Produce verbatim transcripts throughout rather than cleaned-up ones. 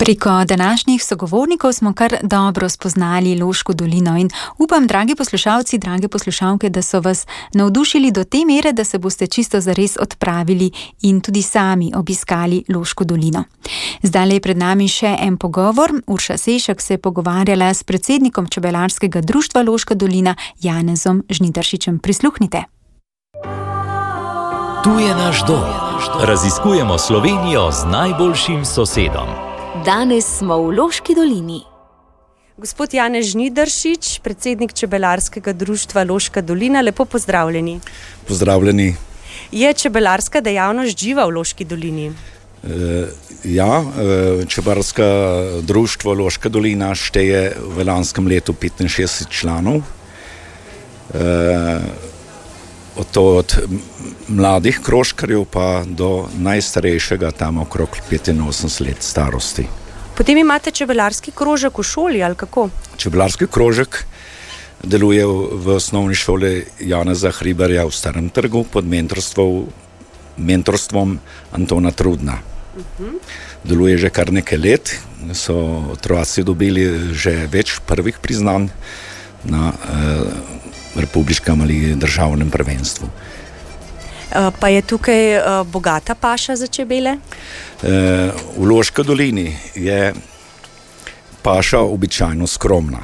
Preko današnjih sogovornikov smo kar dobro spoznali Loško dolino in upam, dragi poslušalci, drage poslušalke, da so vas navdušili do te mere, da se boste čisto zares odpravili in tudi sami obiskali Loško dolino. Zdaj je pred nami še en pogovor. Urša Sešak se je pogovarjala s predsednikom Čebelarskega društva Loška dolina, Janezom Žnidaršičem. Prisluhnite. Tu je naš dom. Raziskujemo Slovenijo z najboljšim sosedom. Danes smo v Loški dolini. Gospod Janez Žnidaršič, predsednik Čebelarskega društva Loška dolina, lepo pozdravljeni. Pozdravljeni. Je čebelarska dejavnost živa v Loški dolini? E, ja, Čebelarsko društvo Loška dolina šteje v lanskem letu petinšestdeset članov. E, od, to, od mladih krožkarjev pa do najstarejšega, tam okrog petinosemdeset let starosti. Potem imate čebelarski krožek v šoli, ali kako? Čebelarski krožek deluje v osnovni šoli Janeza Hribarja v Starem trgu pod mentorstvom, mentorstvom Antona Trudna. Uh-huh. Deluje že kar nekaj let, so otroci dobili že več prvih priznanj na eh, republiškem ali državnem prvenstvu. Pa je tukaj bogata paša za čebele? V Loški dolini je paša običajno skromna.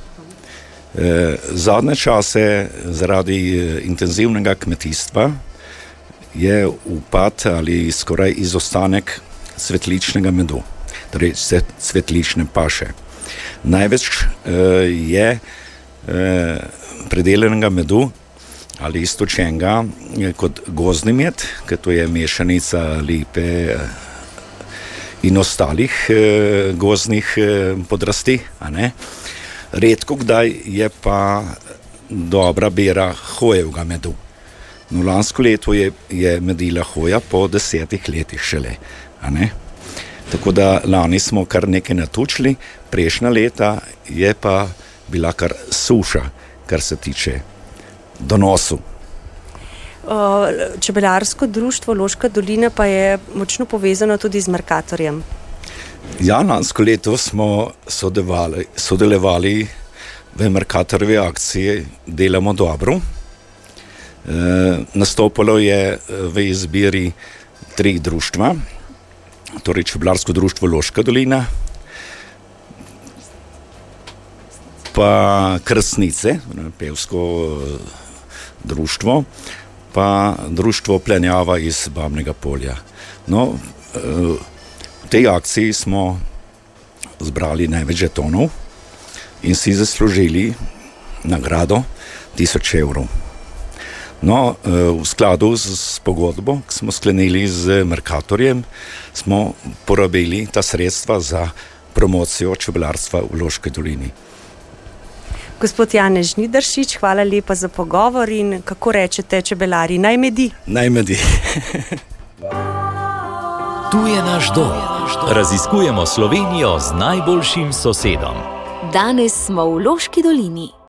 Zadnje čase zaradi intenzivnega kmetijstva je upad ali skoraj izostanek cvetličnega medu, torej cvetlične paše. Največ je predelanega medu ali istočenega kot gozdni med, ker to je mešanica lipe in ostalih eh, gozdnih eh, podrasti. A ne? Redko kdaj je pa dobra bera hojevega medu. No, lansko leto je, je medila hoja po desetih letih šele. A ne? Tako da lani smo kar nekaj natučili, prejšnja leta je pa bila kar suša, kar se tiče donosu. Čebelarsko društvo Loška dolina pa je močno povezano tudi z Mercatorjem. Ja, lansko leto smo sodelovali, sodelovali v Mercatorjevi akciji Delamo dobro. E, nastopalo je v izbiri tri društva, torej Čebelarsko društvo Loška dolina, pa Krstnice, pevsko društvo, pa društvo Plenjava iz Babnega Polja. No, v tej akciji smo zbrali največ žetonov in si zaslužili nagrado tisoč evrov. No, v skladu s pogodbo, ki smo sklenili z Mercatorjem, smo porabili ta sredstva za promocijo čebelarstva v Loški dolini. Gospod Janez Žnidaršič, hvala lepa za pogovor in kako rečete čebelari, naj medi? Naj medi. Tu je naš dom. Raziskujemo Slovenijo z najboljšim sosedom. Danes smo v Loški dolini.